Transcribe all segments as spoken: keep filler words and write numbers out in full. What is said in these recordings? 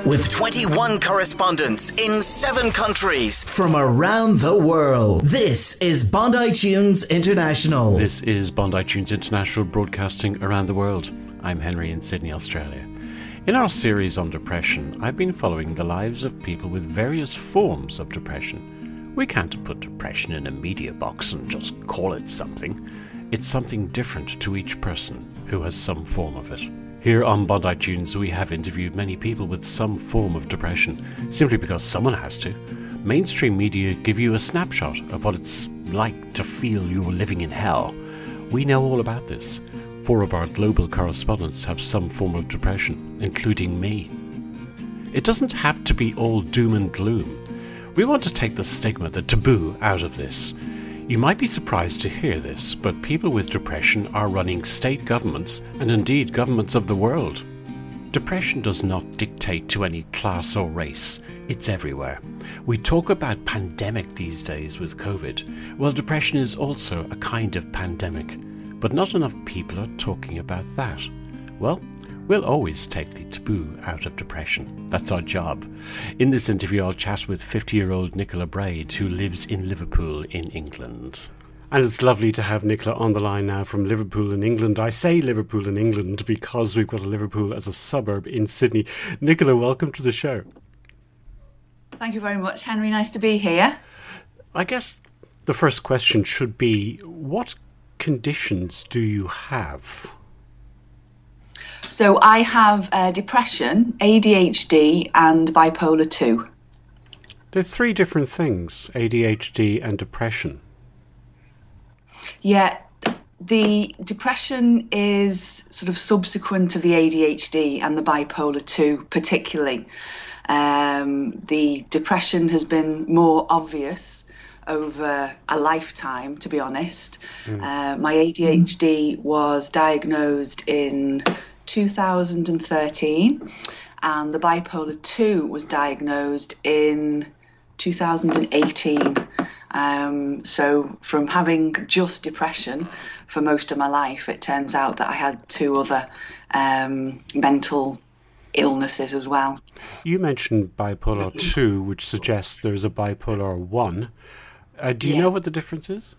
with twenty-one correspondents in seven countries from around the world. This is Bondi Tunes International. This is Bondi Tunes International, broadcasting around the world. I'm Henry in Sydney, Australia. In our series on depression, I've been following the lives of people with various forms of depression. We can't put depression in a media box and just call it something. It's something different to each person who has some form of it. Here on Bondi Tunes, we have interviewed many people with some form of depression, simply because someone has to. Mainstream media give you a snapshot of what it's like to feel you're living in hell. We know all about this. Four of our global correspondents have some form of depression, including me. It doesn't have to be all doom and gloom. We want to take the stigma, the taboo, out of this. You might be surprised to hear this, but people with depression are running state governments and indeed governments of the world. Depression does not dictate to any class or race. It's everywhere. We talk about pandemic these days with COVID. Well, depression is also a kind of pandemic, but not enough people are talking about that. Well, we'll always take the taboo out of depression. That's our job. In this interview, I'll chat with fifty-year-old Nicola Braid, who lives in Liverpool in England. And it's lovely to have Nicola on the line now from Liverpool in England. I say Liverpool in England because we've got a Liverpool as a suburb in Sydney. Nicola, welcome to the show. Thank you very much, Henry. Nice to be here. I guess the first question should be, what conditions do you have? So I have uh, depression, A D H D and bipolar two. They're three different things, A D H D and depression. Yeah, the depression is sort of subsequent to the A D H D and the bipolar two particularly. Um, the depression has been more obvious over a lifetime, to be honest. Mm. Uh, my A D H D was diagnosed in two thousand thirteen and the bipolar two was diagnosed in two thousand eighteen. Um, so from having just depression for most of my life, it turns out that I had two other um, mental illnesses as well. You mentioned bipolar two, which suggests there's a bipolar one. Uh, do you yeah. know what the difference is?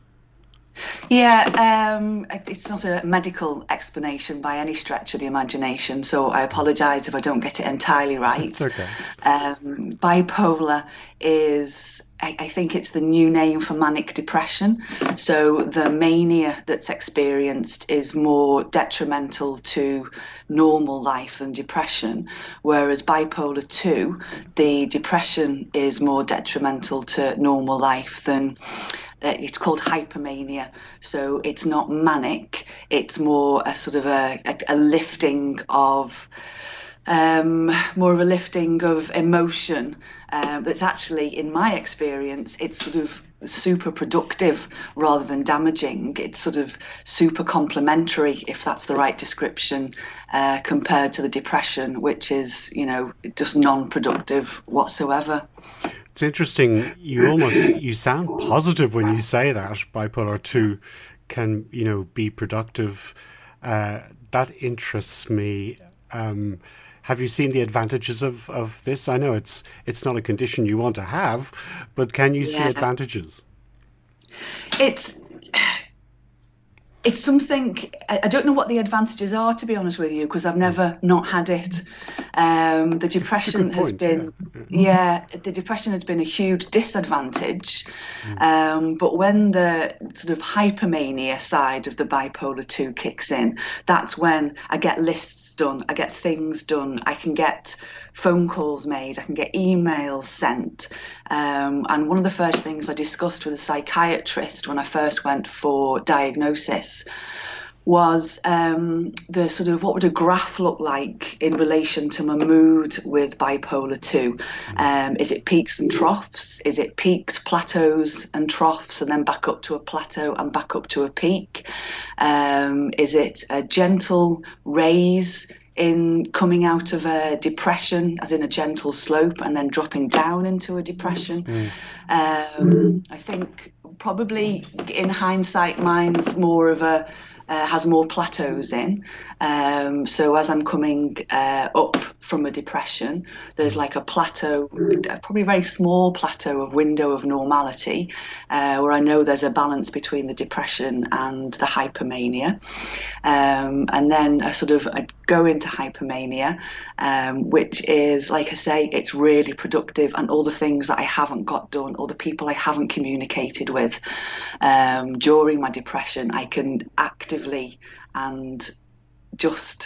Yeah, um, it's not a medical explanation by any stretch of the imagination, so I apologise if I don't get it entirely right. It's okay. Um, bipolar is, I, I think it's the new name for manic depression. So the mania that's experienced is more detrimental to normal life than depression, whereas bipolar two, the depression is more detrimental to normal life than... It's called hypermania, so it's not manic. It's more a sort of a, a, a lifting of, um, more of a lifting of emotion. Uh, that's actually, in my experience, it's sort of super productive rather than damaging. It's sort of super complementary, if that's the right description, uh, compared to the depression, which is, you know, just non-productive whatsoever. It's interesting. You almost you sound positive when you say that bipolar two can, you know, be productive. Uh, that interests me. Um, have you seen the advantages of, of this? I know it's it's not a condition you want to have, but can you yeah. see advantages? It's it's something. I don't know what the advantages are, to be honest with you, because I've never not had it. Um, the depression has point, been, yeah. yeah, the depression has been a huge disadvantage. Mm. Um, but when the sort of hypermania side of the bipolar two kicks in, that's when I get lists done, I get things done, I can get phone calls made, I can get emails sent. Um, and one of the first things I discussed with a psychiatrist when I first went for diagnosis was um, the sort of what would a graph look like in relation to my mood with bipolar two. Um, is it peaks and troughs? Is it peaks, plateaus and troughs and then back up to a plateau and back up to a peak? Um, is it a gentle raise in coming out of a depression, as in a gentle slope, and then dropping down into a depression? Mm. Um, I think probably in hindsight mine's more of a uh, has more plateaus in. Um, so as I'm coming uh, up from a depression, there's like a plateau, probably a very small plateau of window of normality, uh, where I know there's a balance between the depression and the hypomania. Um, and then I sort of I go into hypomania, um, which is, like I say, it's really productive, and all the things that I haven't got done, all the people I haven't communicated with um, during my depression, I can actively and just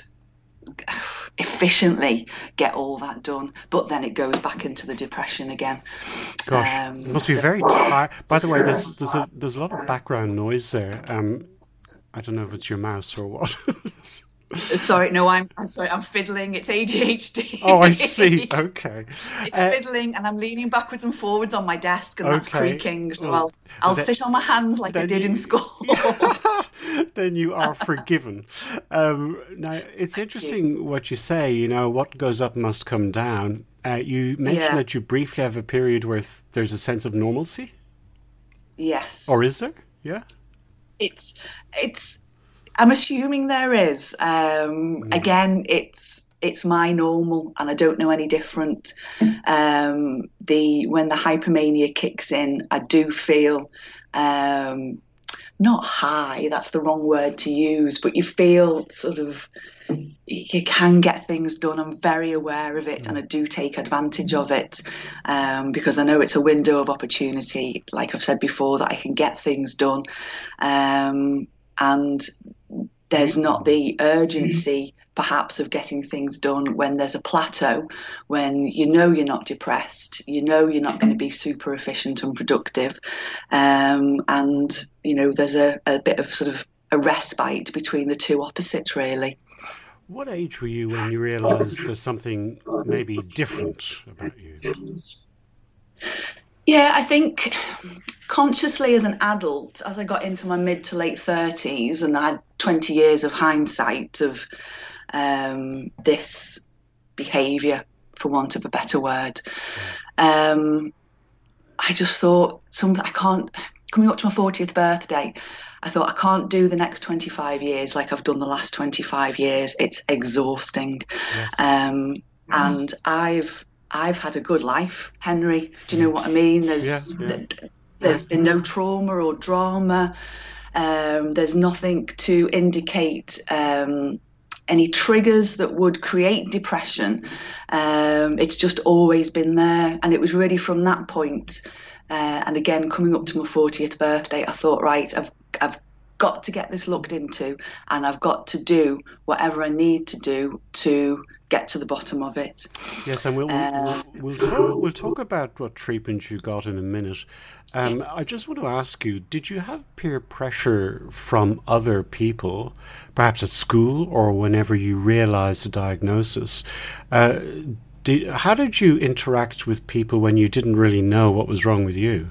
efficiently get all that done, but then it goes back into the depression again. Gosh, um, it must be so, very tired. By the way, there's there's a there's a lot of background noise there. Um, I don't know if it's your mouse or what. Sorry, no, I'm I'm sorry, I'm fiddling. It's A D H D. Oh, I see. Okay. It's uh, fiddling, and I'm leaning backwards and forwards on my desk, and that's okay. creaking. So well, I'll I'll then, sit on my hands like I did you, in school. Then you are forgiven. Um, now, it's interesting what you say. You know, what goes up must come down. Uh, you mentioned yeah. that you briefly have a period where th- there's a sense of normalcy. Yes. Or is there? Yeah. It's it's. I'm assuming there is. Um, mm. Again, it's it's my normal, and I don't know any different. Um, the when the hypomania kicks in, I do feel um, not high. That's the wrong word to use, but you feel sort of you can get things done. I'm very aware of it, and I do take advantage of it um, because I know it's a window of opportunity. Like I've said before, that I can get things done. Um, And there's not the urgency, perhaps, of getting things done when there's a plateau, when you know you're not depressed, you know you're not going to be super efficient and productive, um, and, you know, there's a, a bit of sort of a respite between the two opposites, really. What age were you when you realised there's something maybe different about you? Yeah, I think consciously as an adult, as I got into my mid to late thirties and I had twenty years of hindsight of um, this behaviour, for want of a better word, um, I just thought, some, I can't, coming up to my fortieth birthday, I thought I can't do the next twenty-five years like I've done the last twenty-five years. It's exhausting. Yes. Um, and I've I've had a good life, Henry. Do you know what I mean? There's yeah, yeah. there's been no trauma or drama. Um, there's nothing to indicate um, any triggers that would create depression. Um, it's just always been there, and it was really from that point. Uh, and again, coming up to my fortieth birthday, I thought, right, I've I've got to get this looked into, and I've got to do whatever I need to do to get to the bottom of it. Yes, and we'll uh, we'll, we'll, talk, we'll talk about what treatment you got in a minute. Um, I just want to ask you, did you have peer pressure from other people, perhaps at school or whenever you realised the diagnosis? Uh, did, how did you interact with people when you didn't really know what was wrong with you?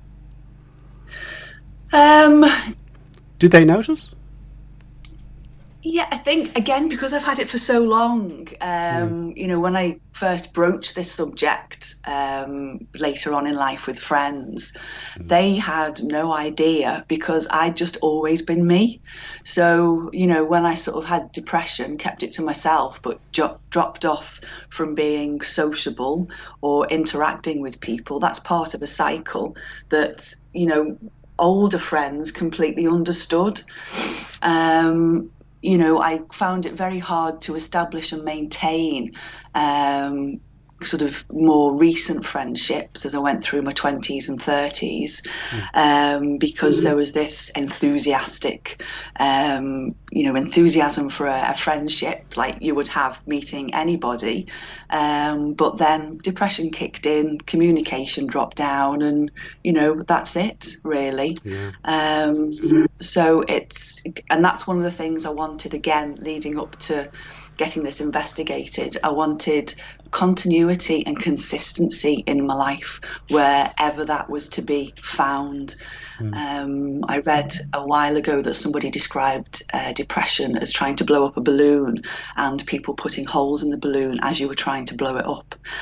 Um, Did they notice? Yeah, I think, again, because I've had it for so long, um, mm. you know, when I first broached this subject um, later on in life with friends, mm. they had no idea because I'd just always been me. So, you know, when I sort of had depression, kept it to myself, but jo- dropped off from being sociable or interacting with people, that's part of a cycle that, you know, older friends completely understood. Um, you know, I found it very hard to establish and maintain um, sort of more recent friendships as I went through my twenties and thirties, um, because there was this enthusiastic, um, you know, enthusiasm for a, a friendship like you would have meeting anybody. Um, but then depression kicked in, communication dropped down, and, you know, that's it, really. Yeah. Um, so it's, and that's one of the things I wanted, again, leading up to getting this investigated. I wanted continuity and consistency in my life wherever that was to be found. Mm. Um, I read a while ago that somebody described uh, depression as trying to blow up a balloon and people putting holes in the balloon as you were trying to blow it up.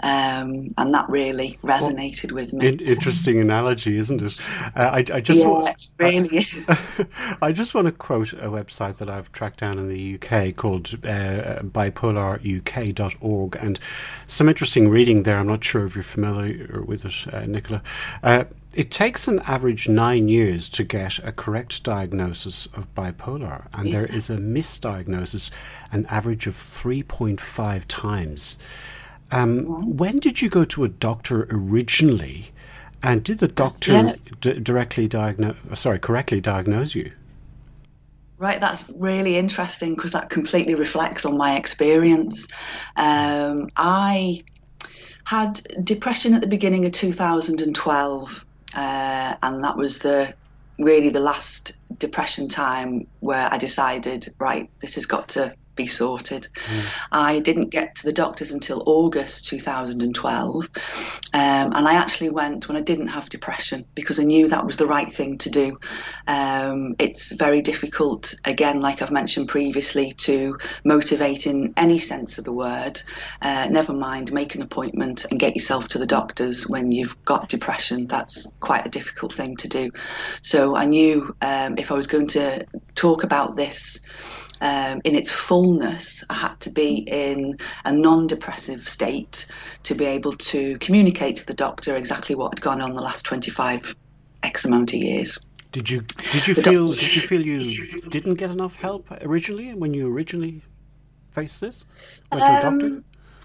Um, and that really resonated well, with me. Interesting analogy, isn't it? Uh, I, I just yeah, want, it really is. I just want to quote a website that I've tracked down in the U K called uh, bipolar U K dot org, and some interesting reading there. I'm not sure if you're familiar with it, uh, Nicola. Uh, It takes an average nine years to get a correct diagnosis of bipolar, and yeah. there is a misdiagnosis an average of three point five times. Um, when did you go to a doctor originally, and did the doctor yeah. d- directly diagnose, sorry, correctly diagnose you? Right, that's really interesting because that completely reflects on my experience. Um, I had depression at the beginning of two thousand twelve. Uh, and that was the really the last depression time where I decided, right, this has got to be sorted. Mm. I didn't get to the doctors until August two thousand twelve, um, and I actually went when I didn't have depression because I knew that was the right thing to do. Um, it's very difficult, again, like I've mentioned previously, to motivate in any sense of the word, uh, never mind make an appointment and get yourself to the doctors when you've got depression. That's quite a difficult thing to do. So I knew um, if I was going to talk about this Um, in its fullness, I had to be in a non-depressive state to be able to communicate to the doctor exactly what had gone on the last twenty-five X amount of years. Did you did you the feel doc- did you feel you didn't get enough help originally when you originally faced this? Went to a doctor? Um,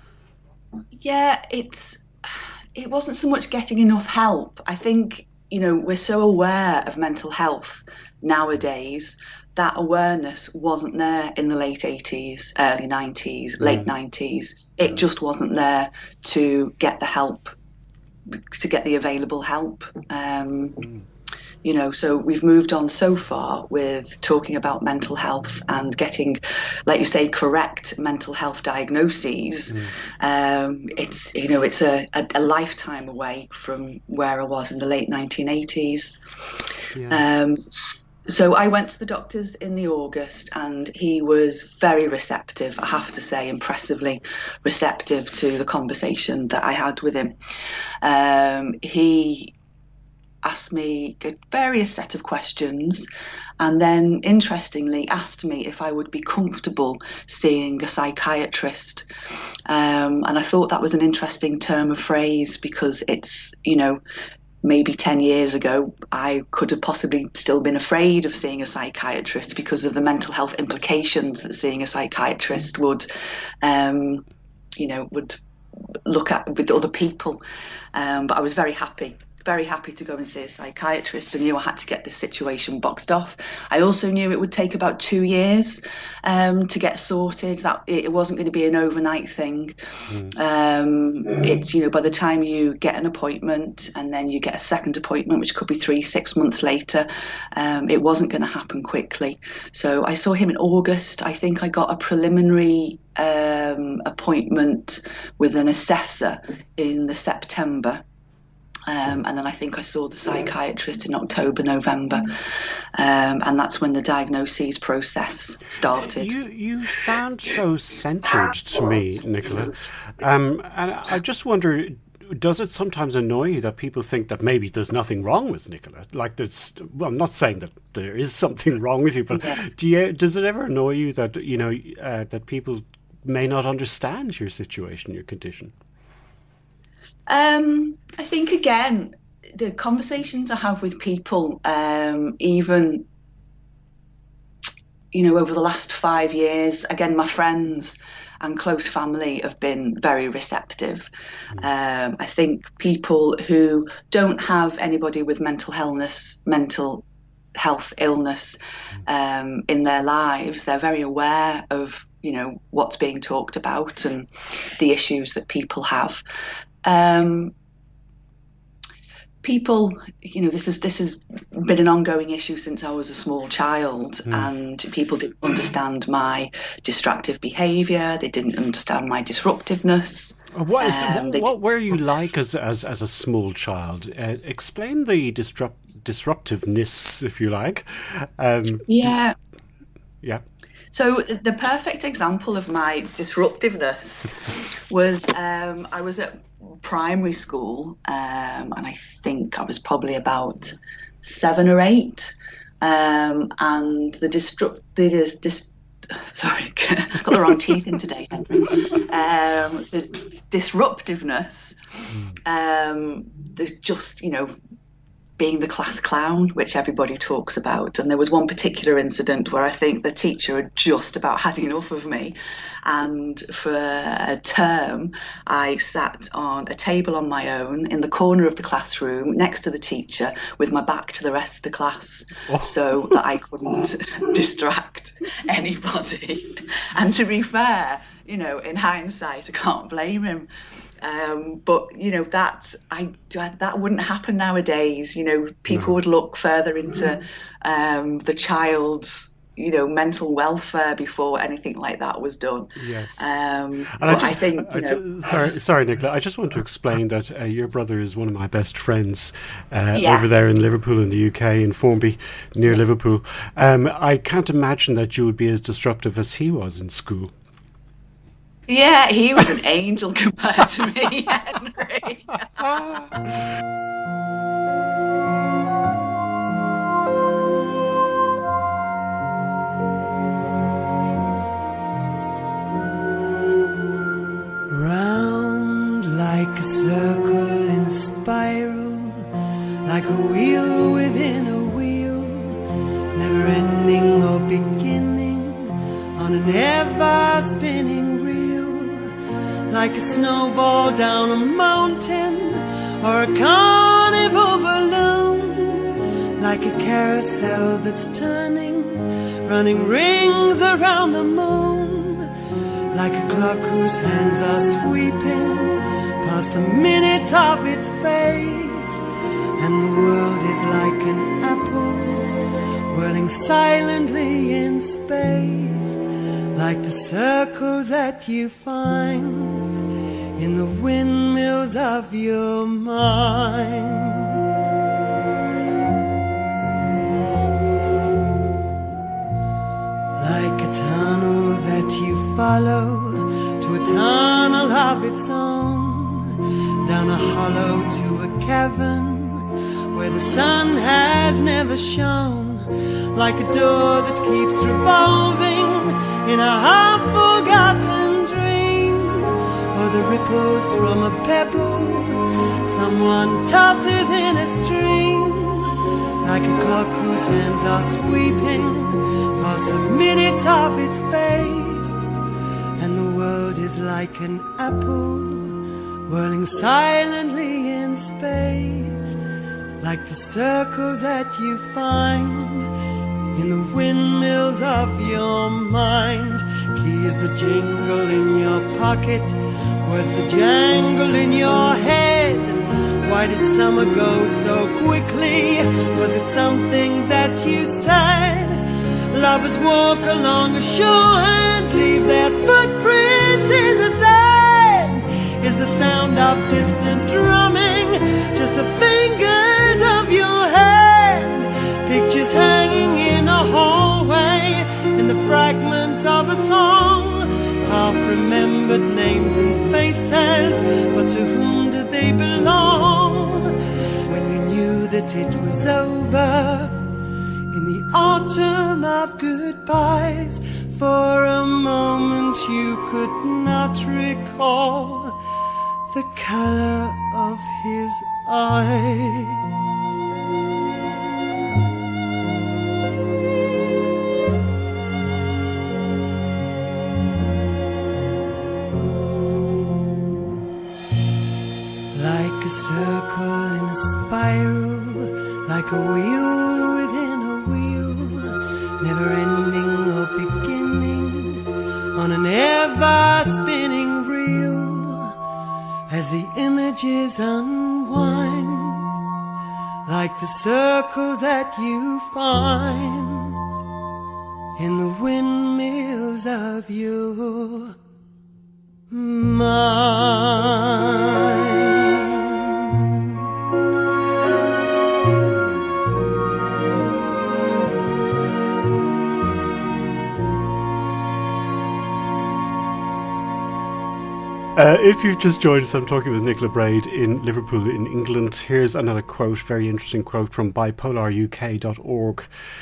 yeah, it's it wasn't so much getting enough help. I think, you know, we're so aware of mental health nowadays. That awareness wasn't there in the late eighties, early nineties, late mm. nineties. It just wasn't there to get the help, to get the available help. Um, mm. You know, so we've moved on so far with talking about mental health and getting, like you say, correct mental health diagnoses. Mm. Um, it's, you know, it's a, a, a lifetime away from where I was in the late nineteen eighties. Yeah. Um, So I went to the doctors in the August and he was very receptive, I have to say, impressively receptive to the conversation that I had with him. Um, he asked me a various set of questions and then, interestingly, asked me if I would be comfortable seeing a psychiatrist. Um, and I thought that was an interesting term of phrase because it's, you know, maybe ten years ago, I could have possibly still been afraid of seeing a psychiatrist because of the mental health implications that seeing a psychiatrist would, um, you know, would look at with other people. Um, but I was very happy. very happy to go and see a psychiatrist. I knew I had to get this situation boxed off. I also knew it would take about two years um, to get sorted, that it wasn't going to be an overnight thing. Mm. Um, it's, you know, by the time you get an appointment and then you get a second appointment, which could be three, six months later, um, it wasn't going to happen quickly. So I saw him in August. I think I got a preliminary um, appointment with an assessor in the September. Um, and then I think I saw the psychiatrist in October, November, um, and that's when the diagnosis process started. You you sound so centred to me, Nicola, um, and I just wonder, does it sometimes annoy you that people think that maybe there's nothing wrong with Nicola? Like, there's, well, I'm not saying that there is something wrong with you, but yeah. do you, does it ever annoy you that, you know, uh, that people may not understand your situation, your condition? Um, I think, again, the conversations I have with people, um, even, you know, over the last five years, again, my friends and close family have been very receptive. Mm. Um, I think people who don't have anybody with mental illness, mental health illness um, in their lives, they're very aware of, you know, what's being talked about and the issues that people have. Um, people, you know, this is this has been an ongoing issue since I was a small child, mm. and people didn't understand my destructive behaviour. They didn't understand my disruptiveness. What, is, um, what, what were you like as as as a small child? Uh, explain the disrupt disruptiveness, if you like. Um, yeah. Yeah. So the perfect example of my disruptiveness was um, I was at primary school, um, and I think I was probably about seven or eight, um, and the disrupt the dis, dis, sorry, I've got the wrong teeth in today, Henry. Um, the disruptiveness, um, the just you know. being the class clown, which everybody talks about. And there was one particular incident where I think the teacher had just about had enough of me. And for a term, I sat on a table on my own in the corner of the classroom next to the teacher with my back to the rest of the class oh. so that I couldn't distract anybody. And to be fair, you know, in hindsight, I can't blame him. Um, but you know that I that wouldn't happen nowadays. You know, people no. would look further into um, the child's you know mental welfare before anything like that was done. Yes, um, and I, just, I think. I, You I know, just, sorry, sorry, Nicola. I just want to explain that uh, your brother is one of my best friends uh, yeah. over there in Liverpool, in the U K, in Formby, near yeah. Liverpool. Um, I can't imagine that you would be as disruptive as he was in school. Yeah, he was an angel compared to me, Henry. Round like a circle in a spiral, like a wheel within a wheel, never ending or beginning on an ever spinning reel. Like a snowball down a mountain or a carnival balloon. Like a carousel that's turning, running rings around the moon. Like a clock whose hands are sweeping past the minutes of its phase. And the world is like an apple whirling silently in space. Like the circles that you find in the windmills of your mind. Like a tunnel that you follow to a tunnel of its own, down a hollow to a cavern where the sun has never shone. Like a door that keeps revolving in a half-forgotten dream, or the ripples from a pebble someone tosses in a stream. Like a clock whose hands are sweeping past the minutes of its phase. And the world is like an apple whirling silently in space. Like the circles that you find in the windmills of your mind. Keys that jingle in your pocket, words that jangle in your head. Why did summer go so quickly? Was it something that you said? Lovers walk along a shore and leave their footprints in the sand. Is the sound of distant drumming just the fingers of your hand? Pictures hanging in a hallway, in the fragment of a song, half-remembered names and faces, but to whom did they belong? When you knew that it was over, in the autumn of goodbyes, for a moment you could not recall the color of his eyes. Like a circle in a spiral, like a wheel within a wheel, never ending or beginning on an ever-spinning reel. As the images unwind, like the circles that you find in the windmills of your mind. Uh, if you've just joined us, I'm talking with Nicola Braid in Liverpool in England. Here's another quote, very interesting quote from bipolar U K dot org.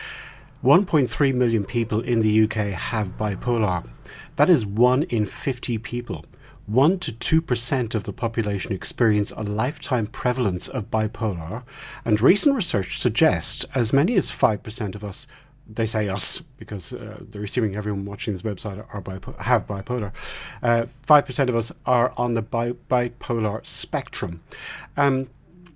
one point three million people in the U K have bipolar. That is one in fifty people. one to two percent of the population experience a lifetime prevalence of bipolar, and recent research suggests as many as five percent of us, they say us because uh, they're assuming everyone watching this website are bipo- have bipolar, uh, five percent of us are on the bi- bipolar spectrum. Um,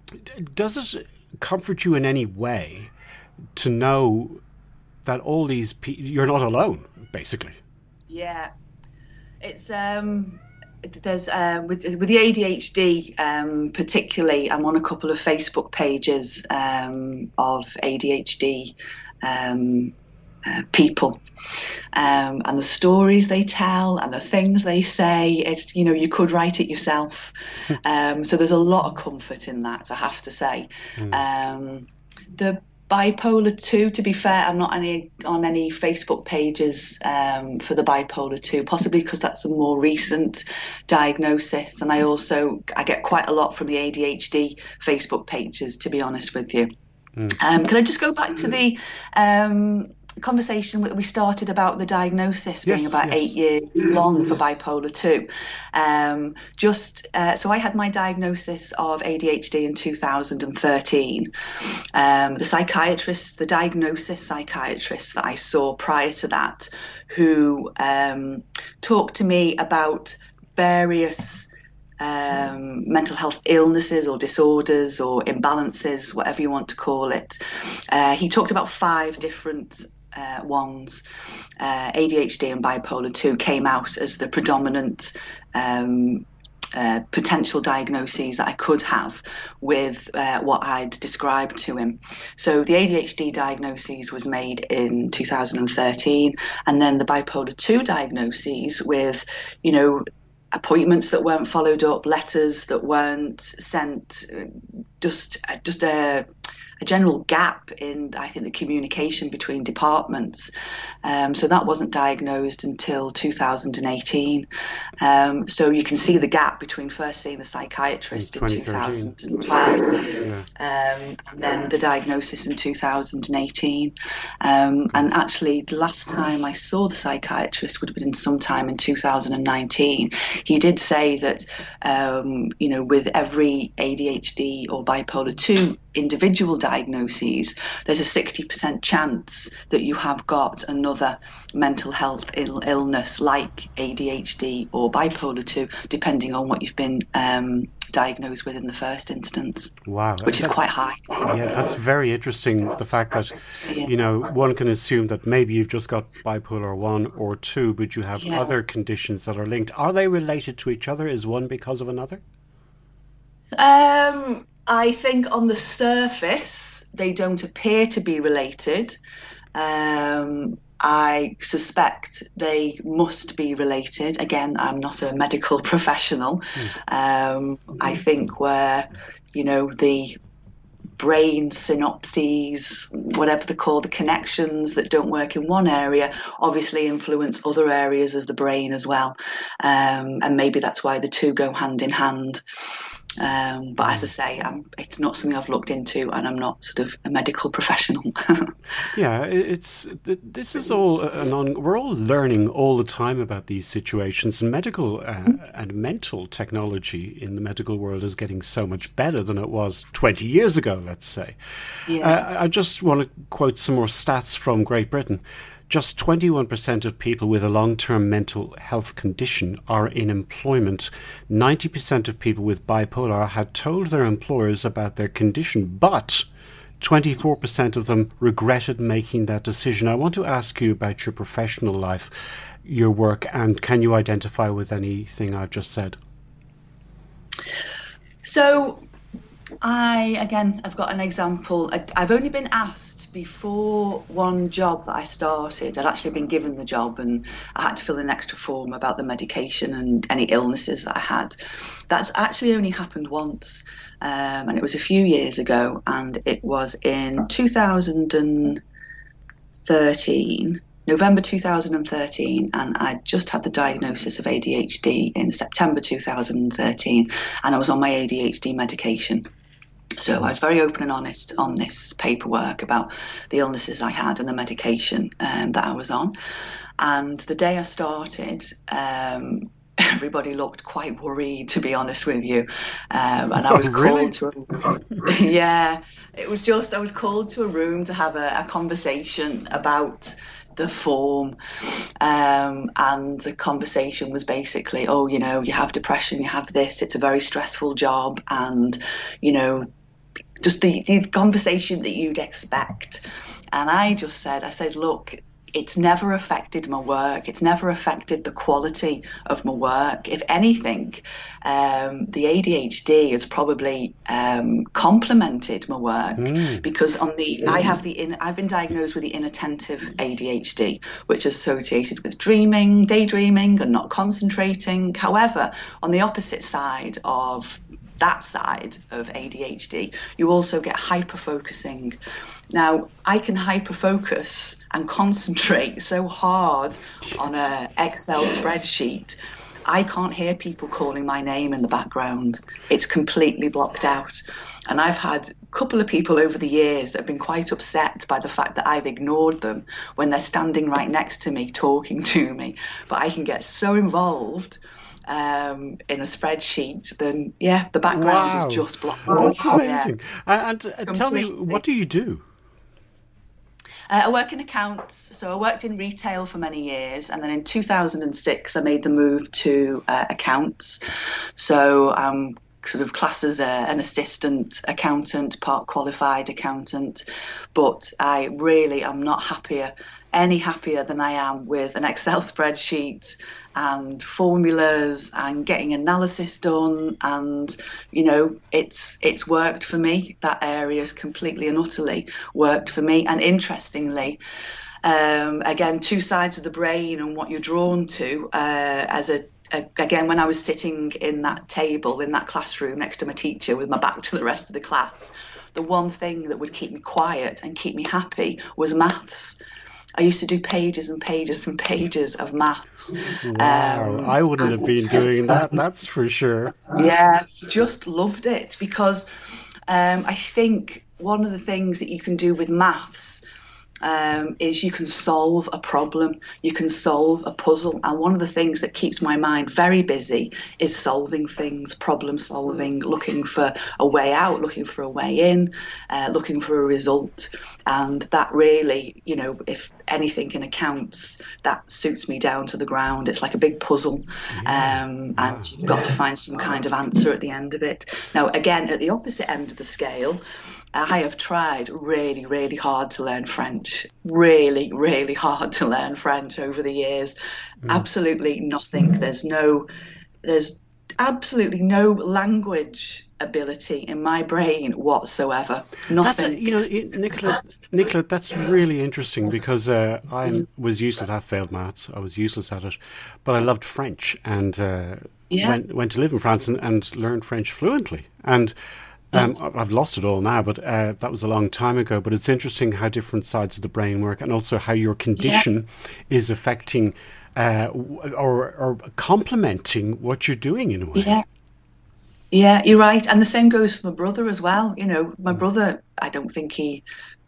does it comfort you in any way to know that all these people, you're not alone, basically? Yeah, it's... um. There's uh, with with the A D H D um, particularly. I'm on a couple of Facebook pages um, of A D H D um, uh, people, um, and the stories they tell and the things they say. It's, you know, you could write it yourself. um, so there's a lot of comfort in that, I have to say. Mm. Um, the bipolar two, to be fair, I'm not any on any Facebook pages um, for the bipolar two, possibly because that's a more recent diagnosis, and I also I get quite a lot from the A D H D Facebook pages, to be honest with you. Mm. Um, can I just go back to the um, conversation that we started about the diagnosis being yes, about yes. eight years long for bipolar two? Um, just uh, so I had my diagnosis of A D H D in two thousand thirteen. Um, the psychiatrist, the diagnosis psychiatrist that I saw prior to that, who um, talked to me about various Um, mental health illnesses or disorders or imbalances, whatever you want to call it. Uh, he talked about five different uh, ones. Uh, A D H D and bipolar two came out as the predominant um, uh, potential diagnoses that I could have with uh, what I'd described to him. So the A D H D diagnosis was made in two thousand thirteen, and then the bipolar two diagnoses with, you know, appointments that weren't followed up, letters that weren't sent, just just a, a general gap in, I think, the communication between departments. Um, so that wasn't diagnosed until two thousand eighteen. Um, so you can see the gap between first seeing the psychiatrist in, in two thousand twelve yeah. um, and then the diagnosis in two thousand eighteen. Um, and actually, the last time I saw the psychiatrist would have been sometime in two thousand nineteen. He did say that, um, you know, with every A D H D or bipolar two individual diagnoses, there's a sixty percent chance that you have got another mental health Ill- illness like A D H D or bipolar two, depending on what you've been um, diagnosed with in the first instance. Wow. Which that, is quite high. Yeah, that's very interesting, the fact that, yeah. you know, one can assume that maybe you've just got bipolar one or two, but you have yeah. other conditions that are linked. Are they related to each other? Is one because of another? Um... I think on the surface, they don't appear to be related. Um, I suspect they must be related. Again, I'm not a medical professional. Mm. Um, I think where, you know, the brain synapses, whatever they call the connections that don't work in one area, obviously influence other areas of the brain as well. Um, and maybe that's why the two go hand in hand. Um, but as I say, I'm, it's not something I've looked into, and I'm not sort of a medical professional. Yeah, it's this is all an on. We're all learning all the time about these situations, and medical uh, and mental technology in the medical world is getting so much better than it was twenty years ago. Let's say. Yeah. Uh, I just want to quote some more stats from Great Britain. Just twenty-one percent of people with a long-term mental health condition are in employment. ninety percent of people with bipolar had told their employers about their condition, but twenty-four percent of them regretted making that decision. I want to ask you about your professional life, your work, and can you identify with anything I've just said? So, I, again, I've got an example. I, I've only been asked before one job that I started. I'd actually been given the job, and I had to fill in an extra form about the medication and any illnesses that I had. That's actually only happened once, um, and it was a few years ago, and it was in two thousand thirteen November two thousand thirteen, and I just had the diagnosis of A D H D in September two thousand thirteen, and I was on my A D H D medication. So I was very open and honest on this paperwork about the illnesses I had and the medication um, that I was on. And the day I started, um, everybody looked quite worried, to be honest with you. Um, and I was oh, really? called to a yeah, it was just, I was called to a room to have a, a conversation about the form. Um, and the conversation was basically, oh, you know, you have depression, you have this, it's a very stressful job. And, you know, just the, the conversation that you'd expect. And I just said, I said, look, it's never affected my work. It's never affected the quality of my work. If anything, um, the A D H D has probably um, complemented my work mm. because on the mm. I have the in, I've been diagnosed with the inattentive A D H D, which is associated with dreaming, daydreaming, and not concentrating. However, on the opposite side of that side of A D H D, you also get hyper-focusing. Now, I can hyper-focus and concentrate so hard on an Excel spreadsheet, I can't hear people calling my name in the background. It's completely blocked out. And I've had a couple of people over the years that have been quite upset by the fact that I've ignored them when they're standing right next to me, talking to me. But I can get so involved Um, in a spreadsheet, then yeah, the background wow. is just blocked. That's amazing. Yeah. And uh, tell me, what do you do? Uh, I work in accounts. So I worked in retail for many years, and then in two thousand six I made the move to uh, accounts. So I'm sort of classed as a, an assistant accountant, part qualified accountant, but I really am not happier, any happier than I am with an Excel spreadsheet and formulas and getting analysis done. And, you know, it's it's worked for me. That area has completely and utterly worked for me. And interestingly, um, again, two sides of the brain and what you're drawn to uh, as a Again, when I was sitting in that table, in that classroom next to my teacher with my back to the rest of the class, the one thing that would keep me quiet and keep me happy was maths. I used to do pages and pages and pages of maths. Wow, um, I wouldn't have been doing that, that's for sure. Yeah, just loved it because um, I think one of the things that you can do with maths Um, is you can solve a problem, you can solve a puzzle. And one of the things that keeps my mind very busy is solving things, problem solving, looking for a way out, looking for a way in, uh, looking for a result. And that really, you know, if anything in accounts, that suits me down to the ground. It's like a big puzzle, um, and you've got to find some kind of answer at the end of it. Now, again, at the opposite end of the scale, I have tried really, really hard to learn French, really, really hard to learn French over the years. Mm. Absolutely nothing. There's no, there's absolutely no language ability in my brain whatsoever. Nothing. That's a, you know, Nicola, Nicola, that's really interesting because uh, I was useless. I failed maths. I was useless at it, but I loved French and uh, yeah. went went to live in France and, and learned French fluently. And Um, I've lost it all now, but uh, that was a long time ago. But it's interesting how different sides of the brain work and also how your condition yeah. is affecting uh, or, or complementing what you're doing in a way. Yeah. Yeah, you're right. And the same goes for my brother as well. You know, my mm. brother, I don't think he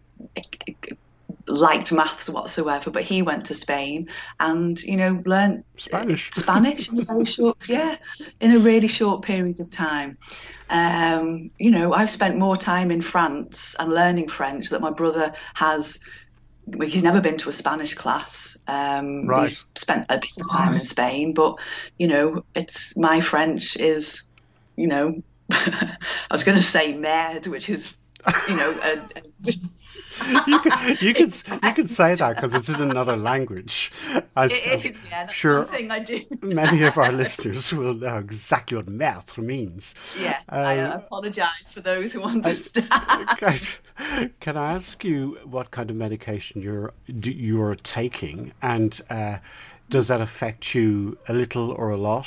liked maths whatsoever, but he went to Spain and, you know, learned Spanish. Spanish in a very short, yeah, in a really short period of time. Um, you know, I've spent more time in France and learning French that my brother has. He's never been to a Spanish class. Um, right. He's spent a bit of time in Spain, but, you know, it's my French is, you know, I was going to say merde, which is, you know, a, a you could you could you could say that because it's in another language. I, it is, yeah. That's sure, one thing I do. Many of our listeners will know exactly what "meurtre" means. Yes, um, I apologise for those who understand. I, can I ask you what kind of medication you're you're taking, and uh, does that affect you a little or a lot?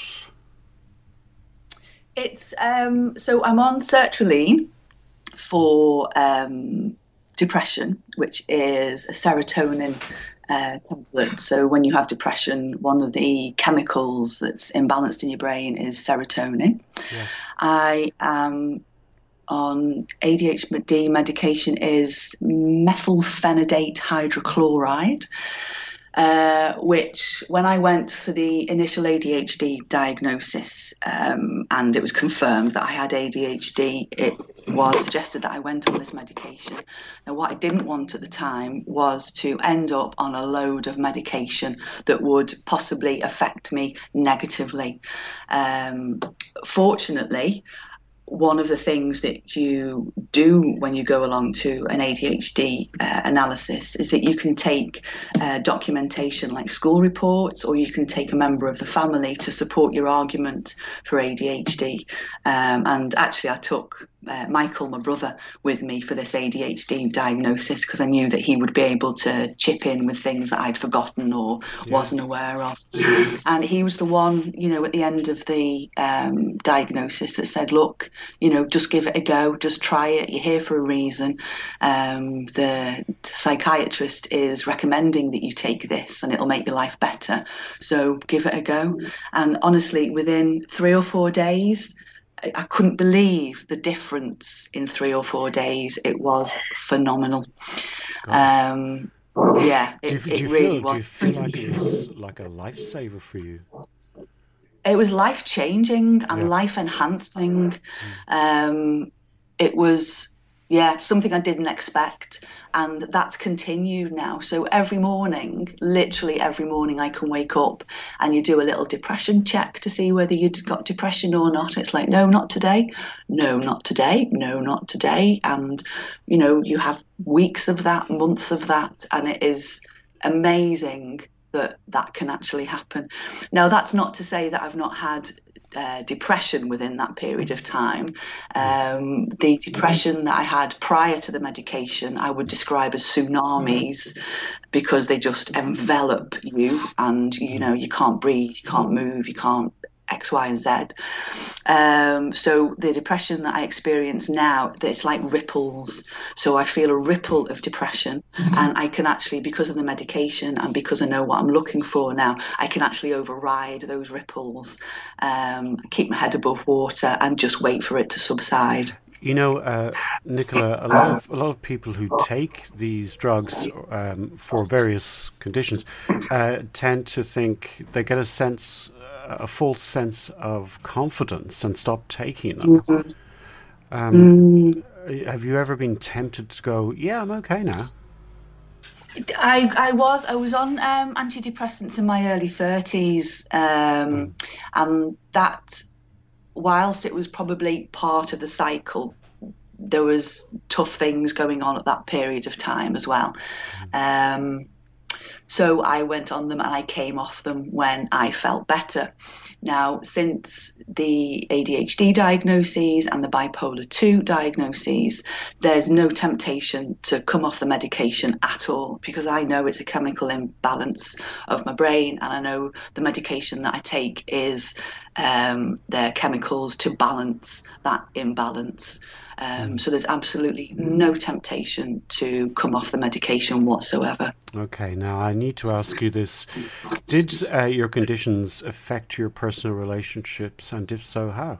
It's um, so I'm on sertraline for um, depression, which is a serotonin uh, tablet. So when you have depression, one of the chemicals that's imbalanced in your brain is serotonin. Yes. I am on A D H D medication is methylphenidate hydrochloride. Uh, which when I went for the initial A D H D diagnosis um, and it was confirmed that I had A D H D, it was suggested that I went on this medication. Now, what I didn't want at the time was to end up on a load of medication that would possibly affect me negatively. Um, fortunately, one of the things that you do when you go along to an A D H D uh, analysis is that you can take uh, documentation like school reports, or you can take a member of the family to support your argument for A D H D. Um, and actually I took uh, Michael, my brother, with me for this A D H D diagnosis because I knew that he would be able to chip in with things that I'd forgotten or yeah. wasn't aware of. And he was the one, you know, at the end of the um, diagnosis that said, look, you know, just give it a go, just try it, you're here for a reason. Um, the psychiatrist is recommending that you take this and it'll make your life better, so give it a go. And honestly, within three or four days, I couldn't believe the difference in three or four days. It was phenomenal. Um, yeah, it, do you, do it you really feel, was. Do you feel like it was like a lifesaver for you? It was life-changing and yeah. life-enhancing. Um, it was, yeah, something I didn't expect, and that's continued now. So every morning, literally every morning, I can wake up and you do a little depression check to see whether you'd got depression or not. It's like, no, not today. No, not today. No, not today. And, you know, you have weeks of that, months of that, and it is amazing that that can actually happen. Now, that's not to say that I've not had uh, depression within that period of time. Um, the depression that I had prior to the medication, I would describe as tsunamis, because they just envelop you and, you know, you can't breathe, you can't move, you can't X, Y, and Z. Um, so the depression that I experience now, it's like ripples. So I feel a ripple of depression, mm-hmm. and I can actually, because of the medication and because I know what I'm looking for now, I can actually override those ripples, um, keep my head above water and just wait for it to subside. You know, uh, Nicola, a lot of a lot of people who take these drugs um, for various conditions uh, tend to think they get a sense. a false sense of confidence and stop taking them. Mm-hmm. Um, mm. Have you ever been tempted to go, yeah, I'm okay now? I, I was I was on um, antidepressants in my early thirties, um, mm. and that, whilst it was probably part of the cycle, there was tough things going on at that period of time as well. Mm. Um, So I went on them and I came off them when I felt better. Now, since the A D H D diagnoses and the bipolar two diagnoses, there's no temptation to come off the medication at all, because I know it's a chemical imbalance of my brain, and I know the medication that I take is um, the chemicals to balance that imbalance. Um, so there's absolutely no temptation to come off the medication whatsoever. Okay, now I need to ask you this. Did uh, your conditions affect your personal relationships, and if so, how?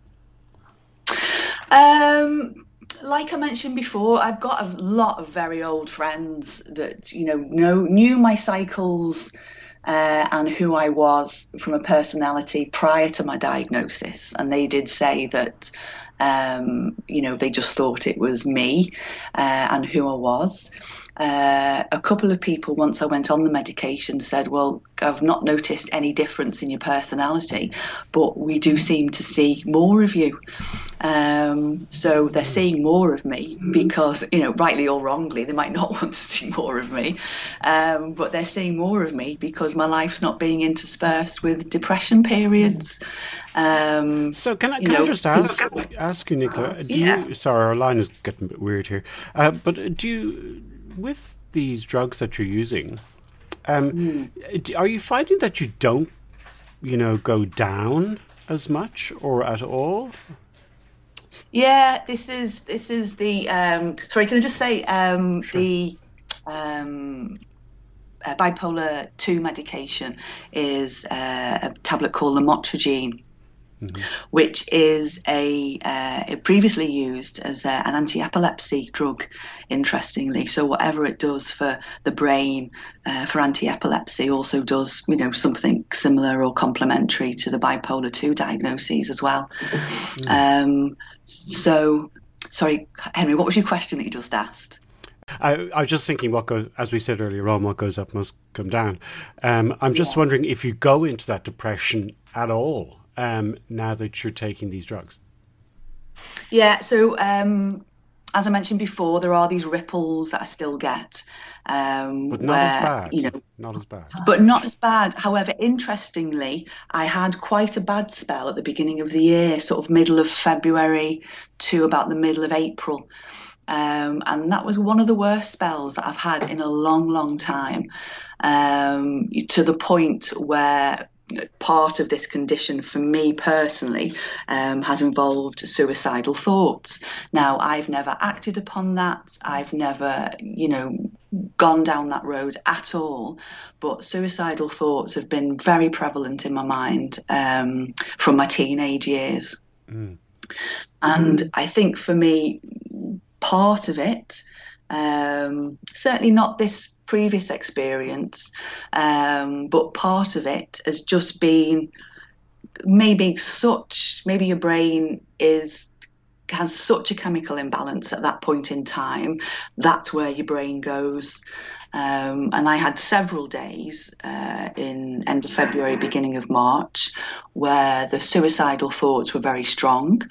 Um, like I mentioned before, I've got a lot of very old friends that, you know, know knew my cycles Uh, and who I was from a personality prior to my diagnosis. And they did say that, um, you know, they just thought it was me uh, and who I was. Uh, a couple of people, once I went on the medication, said, well, I've not noticed any difference in your personality, but we do seem to see more of you. Um, so they're seeing more of me because, you know, rightly or wrongly, they might not want to see more of me, um, but they're seeing more of me because my life's not being interspersed with depression periods. Um, so can I, can know, I just ask, ask you, Nicola, do yeah. you, sorry, our line is getting a bit weird here, uh, but do you, with these drugs that you're using, um, mm. are you finding that you don't, you know, go down as much or at all? Yeah, this is this is the. Um, sorry, can I just say um, sure. the um, uh, bipolar two medication is uh, a tablet called lamotrigine. Mm-hmm. Which is a uh, previously used as a, an anti-epilepsy drug, interestingly. So whatever it does for the brain, uh, for anti-epilepsy, also does, you know, something similar or complementary to the bipolar two diagnoses as well. Mm-hmm. Um, so, sorry, Henry, what was your question that you just asked? I, I was just thinking, what goes, as we said earlier on, what goes up must come down. Um, I'm just yeah. wondering if you go into that depression at all um, now that you're taking these drugs. Yeah, so um, as I mentioned before, there are these ripples that I still get. Um, but not where, as bad. You know, not as bad. But not as bad. However, interestingly, I had quite a bad spell at the beginning of the year, sort of middle of February to about the middle of April. Um, and that was one of the worst spells that I've had in a long, long time, um, to the point where part of this condition for me personally um, has involved suicidal thoughts. Now, I've never acted upon that. I've never, you know, gone down that road at all. But suicidal thoughts have been very prevalent in my mind um, from my teenage years. Mm. And mm. I think for me, part of it, um, certainly not this previous experience, um, but part of it has just been maybe such, maybe your brain is has such a chemical imbalance at that point in time, that's where your brain goes. Um, and I had several days uh, in end of February, beginning of March, where the suicidal thoughts were very strong.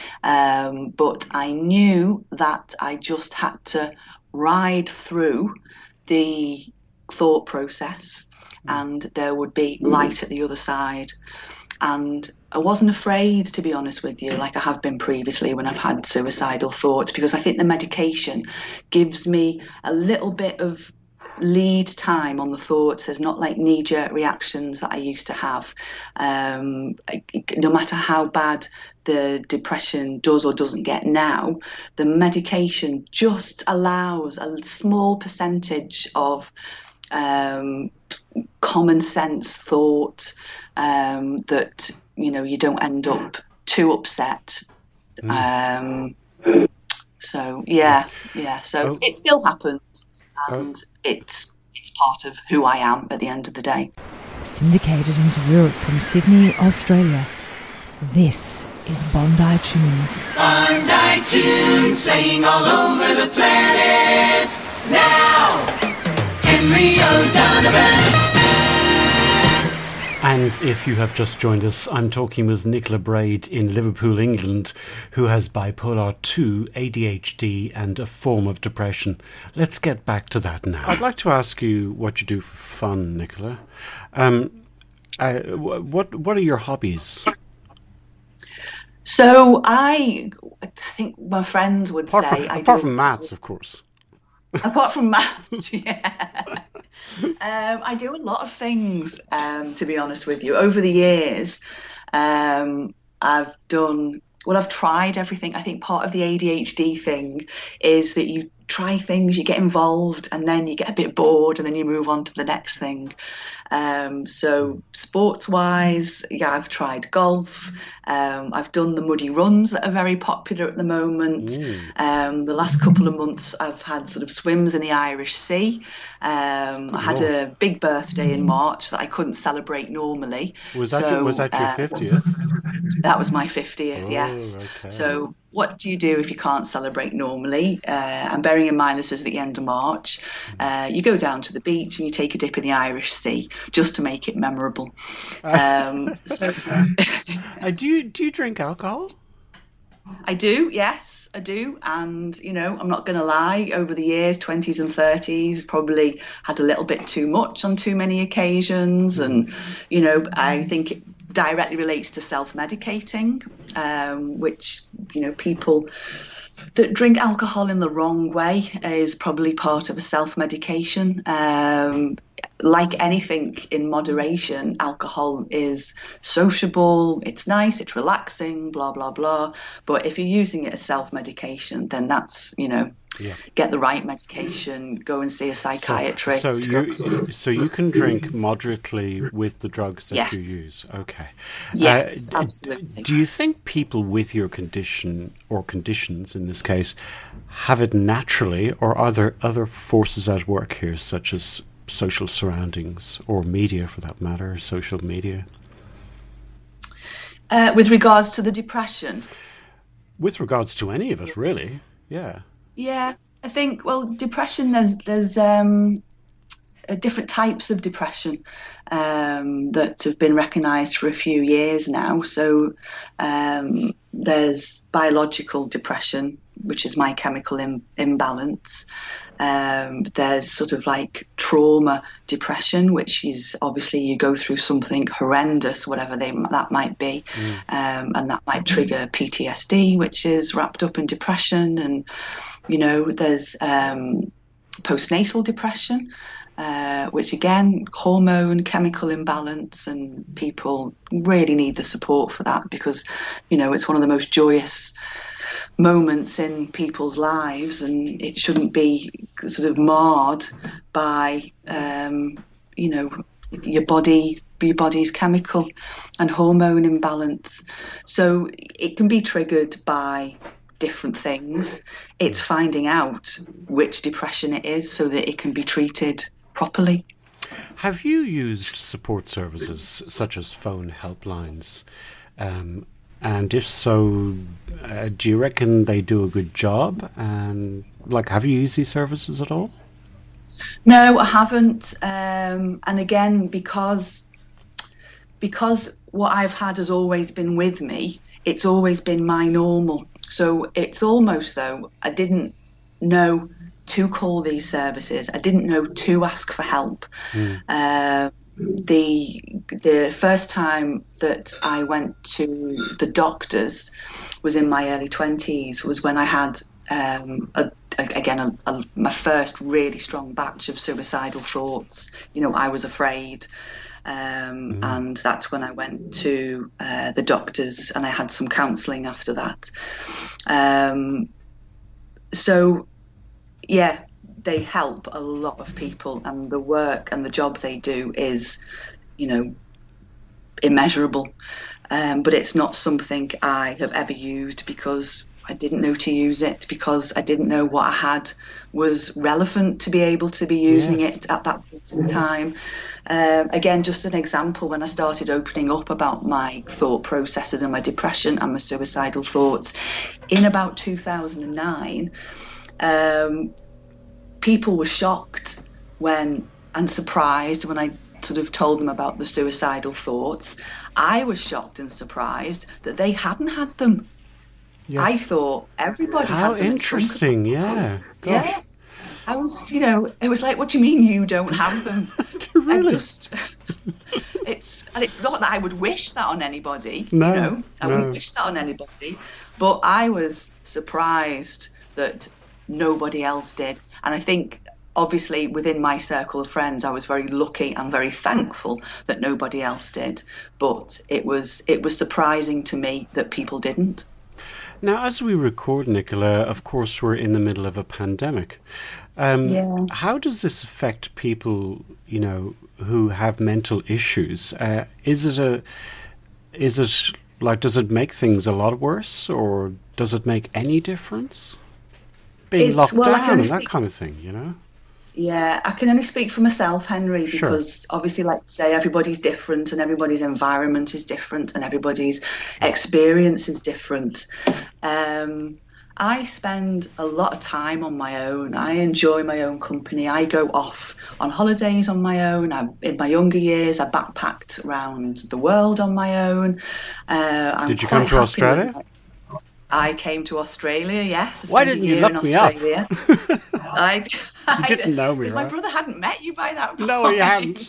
Um, but I knew that I just had to ride through the thought process and there would be light at the other side. And I wasn't afraid, to be honest with you, like I have been previously when I've had suicidal thoughts, because I think the medication gives me a little bit of lead time on the thoughts. There's not like knee-jerk reactions that I used to have. Um, no matter how bad the depression does or doesn't get now, the medication just allows a small percentage of um, common sense thought um, that, you know, you don't end up too upset. Mm. Um, so, yeah, yeah. So oh. It still happens. And oh. it's it's part of who I am at the end of the day. Syndicated into Europe from Sydney, Australia, this is Bondi Tunes. Bondi Tunes, playing all over the planet. Now, Henry O'Donovan. And if you have just joined us, I'm talking with Nicola Braid in Liverpool, England, who has bipolar two, A D H D and a form of depression. Let's get back to that now. I'd like to ask you what you do for fun, Nicola. Um, uh, what what are your hobbies? So I, I think my friends would apart say... From, I apart do from maths, of course. Apart from maths, yeah. Um, I do a lot of things, um, to be honest with you. Over the years, um, I've done, well, I've tried everything. I think part of the A D H D thing is that you try things, you get involved, and then you get a bit bored, and then you move on to the next thing. Um, so sports-wise, yeah, I've tried golf. Um, I've done the muddy runs that are very popular at the moment. Mm. Um, the last couple of months, I've had sort of swims in the Irish Sea. Um, I had a big birthday in March that I couldn't celebrate normally. Was that, so, your, was that your fiftieth? Uh, that was my fiftieth, oh, yes. Okay. So what do you do if you can't celebrate normally? Uh, and bearing in mind this is at the end of March, uh, you go down to the beach and you take a dip in the Irish Sea just to make it memorable. Um, so, uh, do you do you drink alcohol? I do, yes, I do. And, you know, I'm not going to lie, over the years, twenties and thirties, probably had a little bit too much on too many occasions. And, you know, I think it directly relates to self-medicating, um, which, you know, people that drink alcohol in the wrong way is probably part of a self-medication. Um, like anything in moderation, alcohol is sociable, it's nice, it's relaxing, blah, blah, blah. But if you're using it as self-medication, then that's, you know, yeah. get the right medication, go and see a psychiatrist. So, so, you, so you can drink moderately with the drugs that yes. you use. Okay. Yes, uh, absolutely. Do you think people with your condition, or conditions in this case, have it naturally, or are there other forces at work here, such as social surroundings or media, for that matter, social media? Uh, with regards to the depression? With regards to any of it, really, yeah. Yeah, I think, well, depression, there's there's um, uh, different types of depression um, that have been recognised for a few years now. So um, there's biological depression, which is my chemical im- imbalance. Um, there's sort of like trauma depression, which is obviously you go through something horrendous, whatever they, that might be, mm. um, and that might trigger P T S D, which is wrapped up in depression. And, you know, there's um, postnatal depression, uh, which again, hormone, chemical imbalance, and people really need the support for that because, you know, it's one of the most joyous moments in people's lives, and it shouldn't be sort of marred by um, you know your body your body's chemical and hormone imbalance. So it can be triggered by different things. It's finding out which depression it is so that it can be treated properly. Have you used support services such as phone helplines? Um, And if so, uh, do you reckon they do a good job? And like, have you used these services at all? No, I haven't. Um, and again, because because what I've had has always been with me, it's always been my normal. So it's almost though I didn't know to call these services. I didn't know to ask for help. Mm. Uh, The the first time that I went to the doctors was in my early twenties, was when I had, um, a, a, again, a, a, my first really strong batch of suicidal thoughts. You know, I was afraid. Um, mm. And that's when I went to uh, the doctors, and I had some counselling after that. Um, so, yeah. They help a lot of people, and the work and the job they do is, you know, immeasurable. Um, but it's not something I have ever used because I didn't know to use it, because I didn't know what I had was relevant to be able to be using yes. it at that point in time. Um, again, just an example, when I started opening up about my thought processes and my depression and my suicidal thoughts in about two thousand nine, um, people were shocked when and surprised when I sort of told them about the suicidal thoughts. I was shocked and surprised that they hadn't had them. Yes. I thought everybody How had them. How interesting, yeah. Gosh. Yeah. I was, you know, it was like, what do you mean you don't have them? Really? I just, it's, and it's not that I would wish that on anybody. No, you know, I no. wouldn't wish that on anybody. But I was surprised that nobody else did. And I think, obviously, within my circle of friends, I was very lucky and very thankful that nobody else did. But it was it was surprising to me that people didn't. Now, as we record, Nicola, of course, we're in the middle of a pandemic. Um, yeah. How does this affect people, you know, who have mental issues? Uh, is it a, is it like, does it make things a lot worse, or does it make any difference? Being It's- locked well, I down can and that speak- kind of thing, you know? Yeah, I can only speak for myself, Henry, Sure. because obviously, like I say, everybody's different and everybody's environment is different and everybody's experience is different. Um, I spend a lot of time on my own. I enjoy my own company. I go off on holidays on my own. I, in my younger years, I backpacked around the world on my own. Uh, I'm Did you quite come to happy Australia? with- I came to Australia, yes. I Why spent a didn't you year look in me up? Australia. I, You didn't know me, because my right? brother hadn't met you by that point. No, you hadn't.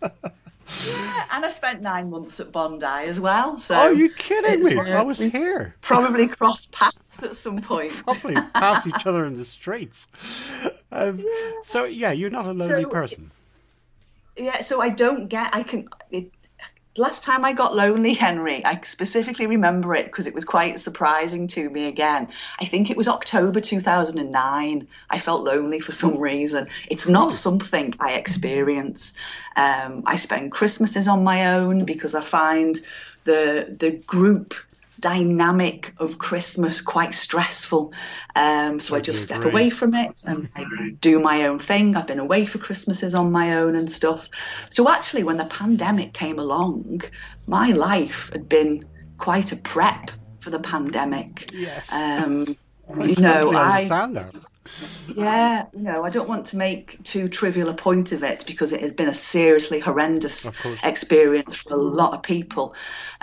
Yeah, and I spent nine months at Bondi as well. So Oh, you're kidding it's, me. uh, I was we here. Probably crossed paths at some point. Probably pass each other in the streets. Um, So, yeah, you're not a lonely So- person. Yeah, so I don't get, I can, it, last time I got lonely, Henry, I specifically remember it because it was quite surprising to me again. I think it was October two thousand nine. I felt lonely for some reason. It's not something I experience. Um, I spend Christmases on my own because I find the the group dynamic of Christmas quite stressful. Um, so I just step away from it and I do my own thing. I've been away for Christmases on my own and stuff. So actually, when the pandemic came along, my life had been quite a prep for the pandemic. Yes. Um, I you know, totally I understand that. Yeah, you know, I don't want to make too trivial a point of it because it has been a seriously horrendous experience for a lot of people.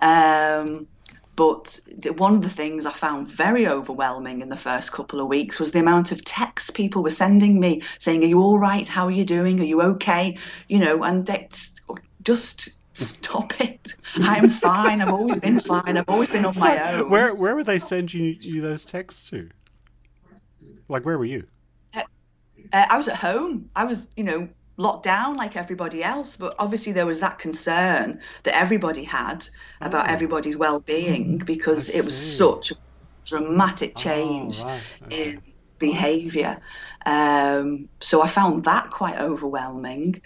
Um, But the, one of the things I found very overwhelming in the first couple of weeks was the amount of texts people were sending me saying, "Are you all right? How are you doing? Are you okay?" You know, and that's just stop it. I'm fine. I've always been fine. I've always been on so my own. Where where were they sending you, you those texts to? Like, where were you? Uh, uh, I was at home. I was, you know, locked down like everybody else, but obviously there was that concern that everybody had about oh. everybody's well-being because it was such a dramatic change oh, right. okay. in behaviour. Um, so I found that quite overwhelming.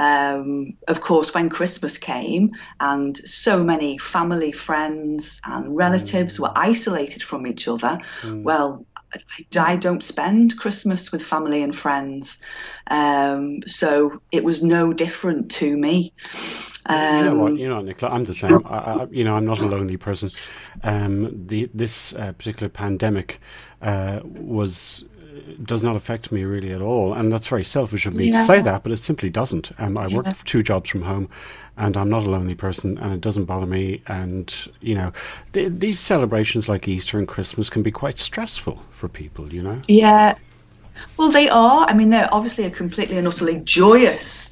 Um, of course, when Christmas came and so many family, friends and relatives mm. were isolated from each other, mm. well, I, I don't spend Christmas with family and friends, um, so it was no different to me. Um, you know what, you know, Nicola, I'm the same. I, I, you know, I'm not a lonely person. Um, the this uh, particular pandemic uh, was. does not affect me really at all, and that's very selfish of me yeah. to say that, but it simply doesn't. Um, I work yeah. two jobs from home, and I'm not a lonely person, and it doesn't bother me. And you know, th- these celebrations like Easter and Christmas can be quite stressful for people. You know. Yeah, well, they are. I mean, they're obviously a completely and utterly joyous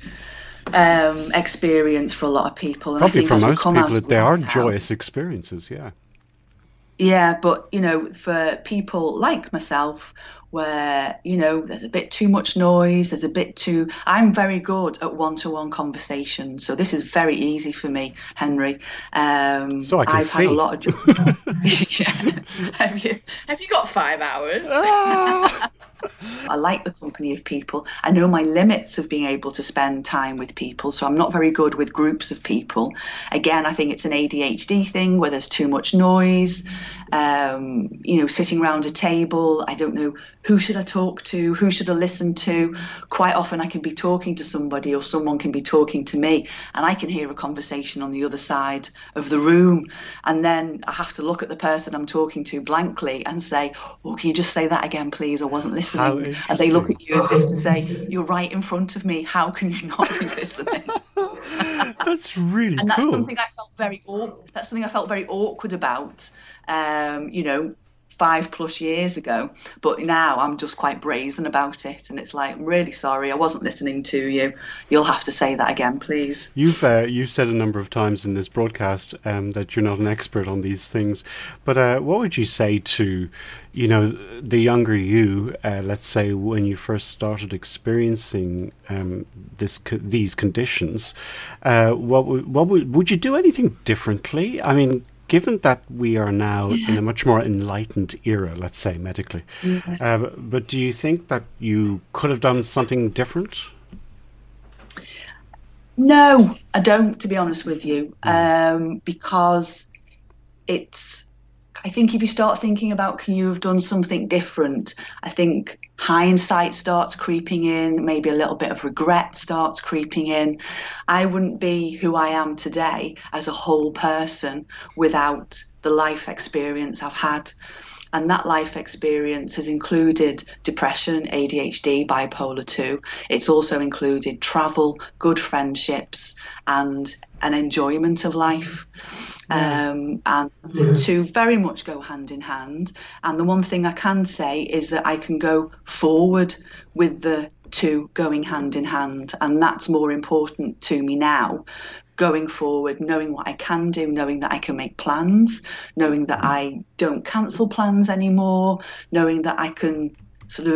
um, experience for a lot of people. And Probably I think for most people, they are lockdown, joyous experiences. Yeah. Yeah, but you know, for people like myself, where, you know, there's a bit too much noise, there's a bit too... I'm very good at one-to-one conversations, so this is very easy for me, Henry. Um, so I can I've see. Had a lot of... yeah. Have you, have you got five hours? Ah! I like the company of people. I know my limits of being able to spend time with people, so I'm not very good with groups of people. Again, I think it's an A D H D thing where there's too much noise. Um, you know, sitting around a table, I don't know who should I talk to, who should I listen to. Quite often I can be talking to somebody or someone can be talking to me and I can hear a conversation on the other side of the room, and then I have to look at the person I'm talking to blankly and say, "Oh, can you just say that again, please? I wasn't listening." And they look at you as if to say, "You're right in front of me, how can you not be listening?" That's really and that's cool. something I felt very that's something I felt very awkward about, um, you know, five plus years ago. But now I'm just quite brazen about it, and it's like, "I'm really sorry, I wasn't listening to you. You'll have to say that again, please." You've uh, you've said a number of times in this broadcast um, that you're not an expert on these things, but uh, what would you say to, you know, the younger you, uh, let's say when you first started experiencing um, this co- these conditions? Uh, what would what would would you do anything differently? I mean, given that we are now yeah. in a much more enlightened era, let's say medically, yeah. uh, but do you think that you could have done something different? No, I don't, to be honest with you, mm. um, because it's, I think if you start thinking about can you have done something different, I think hindsight starts creeping in, maybe a little bit of regret starts creeping in. I wouldn't be who I am today as a whole person without the life experience I've had. And that life experience has included depression, A D H D, bipolar two. It's also included travel, good friendships, and an enjoyment of life. Yeah. Um, and the yeah. two very much go hand in hand. And the one thing I can say is that I can go forward with the two going hand in hand. And that's more important to me now. Going forward, knowing what I can do, knowing that I can make plans, knowing that I don't cancel plans anymore, knowing that I can sort of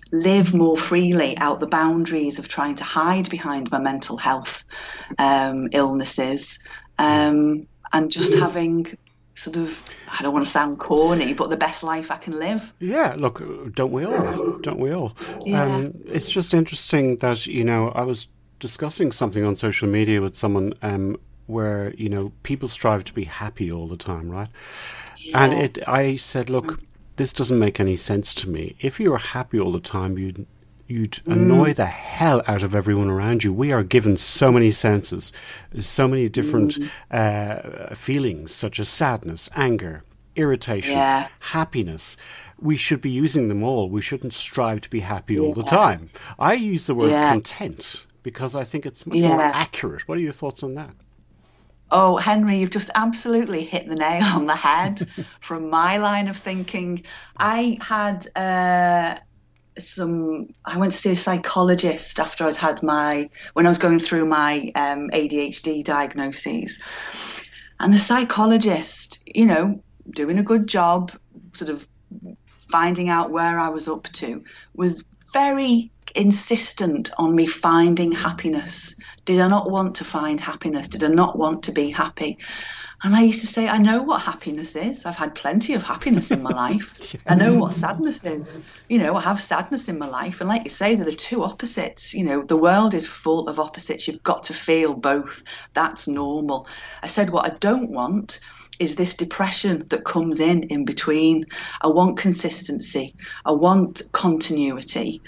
live more freely out the boundaries of trying to hide behind my mental health um, illnesses, um, and just having sort of, I don't want to sound corny, but the best life I can live. Yeah, look, don't we all? Don't we all? Yeah. Um, it's just interesting that, you know, I was discussing something on social media with someone um, where, you know, people strive to be happy all the time, right? Yeah. And it, I said, look, this doesn't make any sense to me. If you were happy all the time, you'd you'd mm. annoy the hell out of everyone around you. We are given so many senses, so many different mm. uh, feelings, such as sadness, anger, irritation, yeah. happiness. We should be using them all. We shouldn't strive to be happy yeah. all the time. I use the word yeah. content because I think it's much yeah. more accurate. What are your thoughts on that? Oh, Henry, you've just absolutely hit the nail on the head. From my line of thinking, I had uh, some, I went to see a psychologist after I'd had my, when I was going through my um, A D H D diagnoses. And the psychologist, you know, doing a good job, sort of finding out where I was up to, was very insistent on me finding happiness. Did I not want to find happiness? Did I not want to be happy? And I used to say, I know what happiness is. I've had plenty of happiness in my life. Yes. I know what sadness is. You know, I have sadness in my life. And like you say, they're the two opposites. You know, the world is full of opposites. You've got to feel both. That's normal. I said, what I don't want is this depression that comes in in between. I want consistency. I want continuity.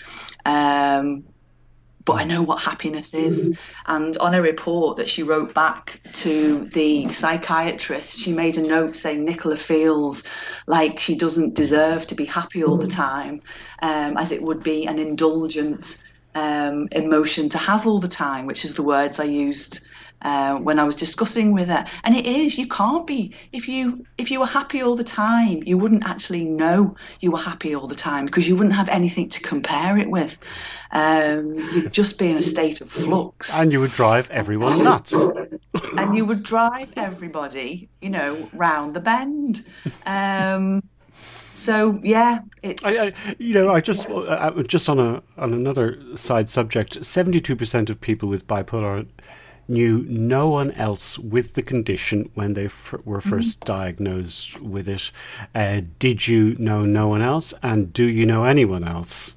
Um, but I know what happiness is. And on a report that she wrote back to the psychiatrist, she made a note saying Nicola feels like she doesn't deserve to be happy all the time, um, as it would be an indulgent um, emotion to have all the time, which is the words I used Uh, when I was discussing with her. And it is, you can't be, if you if you were happy all the time, you wouldn't actually know you were happy all the time because you wouldn't have anything to compare it with. Um, you'd just be in a state of flux. And you would drive everyone nuts. And you would drive everybody, you know, round the bend. Um, so yeah, it's. I, I, you know, I just uh, just on a on another side subject, seventy-two percent of people with bipolar knew no one else with the condition when they f- were first mm-hmm. diagnosed with it. Uh, did you know no one else? And do you know anyone else?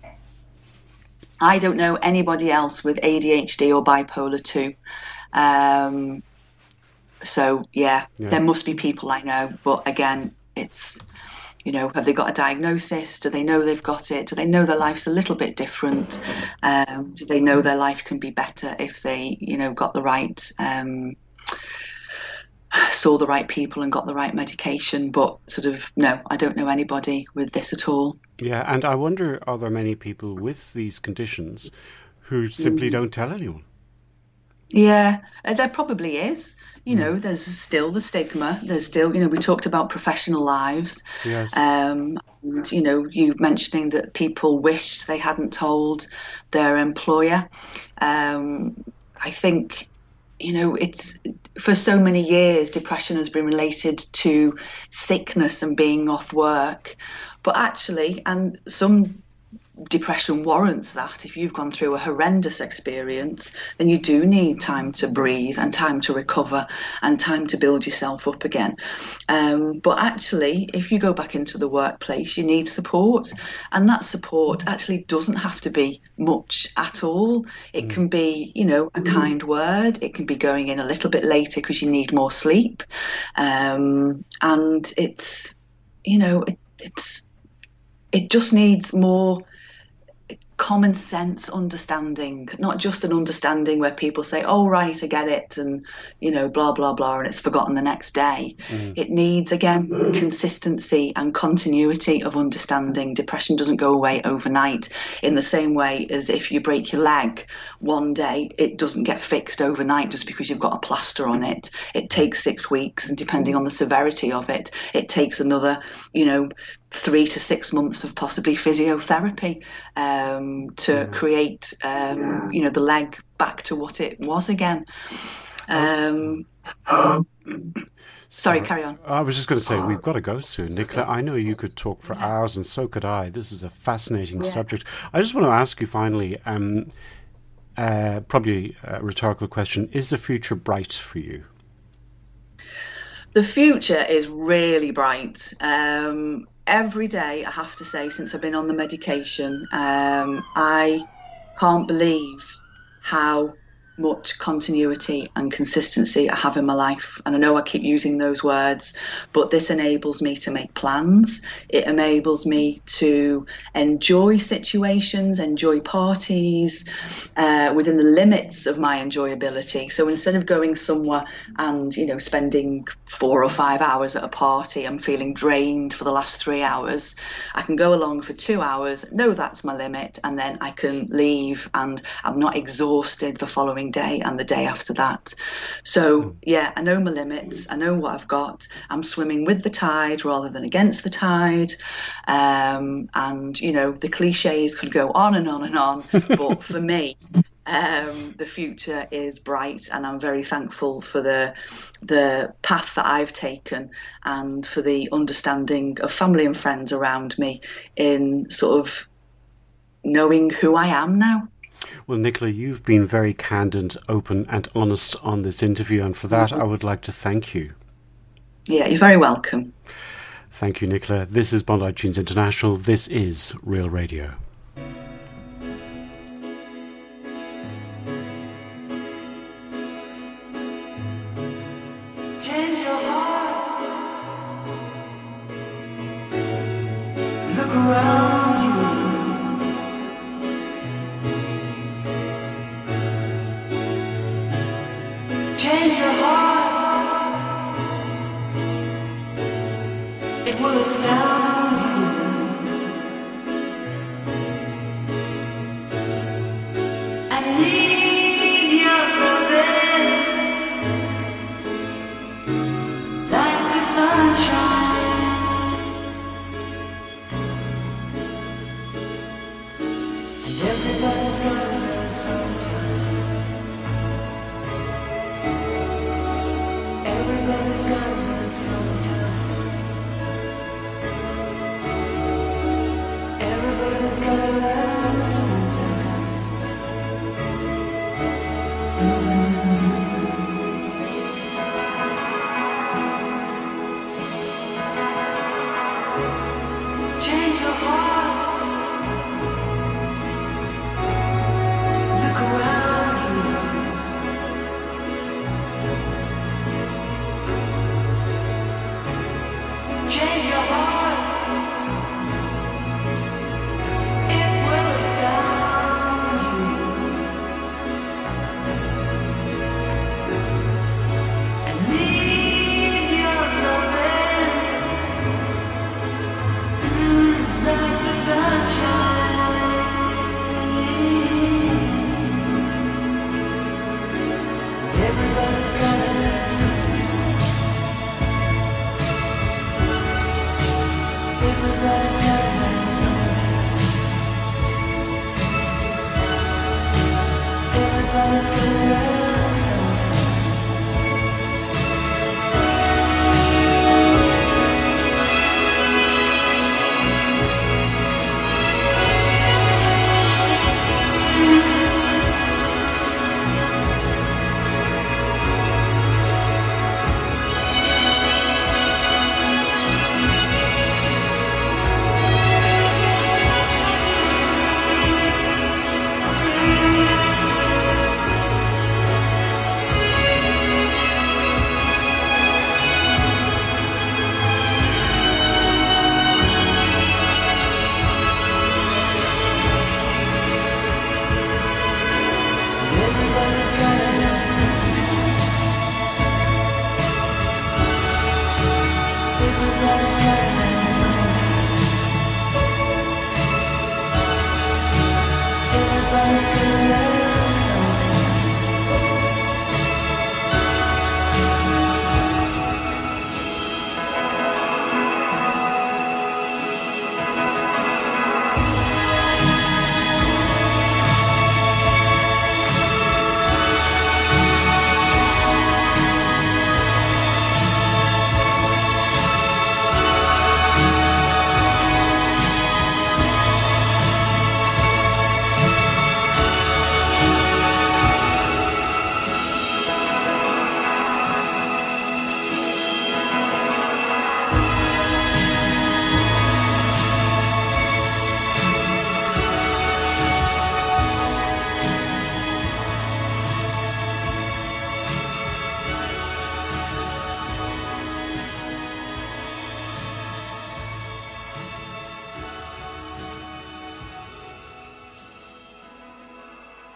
I don't know anybody else with A D H D or bipolar two. Um, so, yeah, yeah, there must be people I know. But again, it's, you know, have they got a diagnosis? Do they know they've got it? Do they know their life's a little bit different? Um, do they know their life can be better if they, you know, got the right, um, saw the right people and got the right medication? But sort of, no, I don't know anybody with this at all. Yeah, and I wonder, are there many people with these conditions who simply mm. don't tell anyone? Yeah, there probably is. You know, there's still the stigma. There's still, you know, we talked about professional lives. Yes. Um, and, you know, you mentioning that people wished they hadn't told their employer. Um, I think, you know, it's for so many years, depression has been related to sickness and being off work. But actually, and some depression warrants that. If you've gone through a horrendous experience, then you do need time to breathe and time to recover and time to build yourself up again. Um, but actually, if you go back into the workplace, you need support. And that support actually doesn't have to be much at all. It can be, you know, a kind word. It can be going in a little bit later because you need more sleep. Um, and it's, you know, it, it's, it just needs more common sense understanding, not just an understanding where people say, oh, right, I get it, and, you know, blah, blah, blah, and it's forgotten the next day. Mm-hmm. It needs, again, consistency and continuity of understanding. Depression doesn't go away overnight in the same way as if you break your leg one day, it doesn't get fixed overnight just because you've got a plaster on it. It takes six weeks, and depending on the severity of it, it takes another, you know, three to six months of possibly physiotherapy um, to yeah. create, um, you know, the leg back to what it was again. Um, Sorry, carry on. I was just going to say, we've got to go soon. Nicola, I know you could talk for hours, and so could I. This is a fascinating yeah. subject. I just want to ask you finally, um, uh, probably a rhetorical question, is the future bright for you? The future is really bright. Um, every day, I have to say, since I've been on the medication, um, I can't believe how much continuity and consistency I have in my life. And I know I keep using those words, but this enables me to make plans. It enables me to enjoy situations, enjoy parties uh, within the limits of my enjoyability. So instead of going somewhere and, you know, spending four or five hours at a party, I'm feeling drained for the last three hours. I can go along for two hours, know that's my limit, and then I can leave and I'm not exhausted the following day and the day after that. So yeah, I know my limits, I know what I've got. I'm swimming with the tide rather than against the tide, um, and you know, the cliches could go on and on and on, but for me um, the future is bright, and I'm very thankful for the the path that I've taken and for the understanding of family and friends around me in sort of knowing who I am now. Well, Nicola, you've been very candid, open and honest on this interview, and for that I would like to thank you. Yeah, you're very welcome. Thank you, Nicola. This is Bondi Tunes International. This is Real Radio. Change your heart. Look around you. Change your heart. It will astound you. I need your loving like the sunshine. And everybody's gonna learn sometime. Everybody's gotta learn sometime. Everybody's gotta learn sometime. Mm-hmm. Change your heart. Look around you. Change your heart. It will astound you. I need your loving, mm, like the sunshine. Everybody's got something.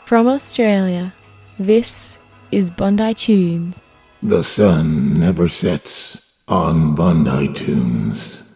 From Australia, this is Bondi Tunes. The sun never sets on Bondi Tunes.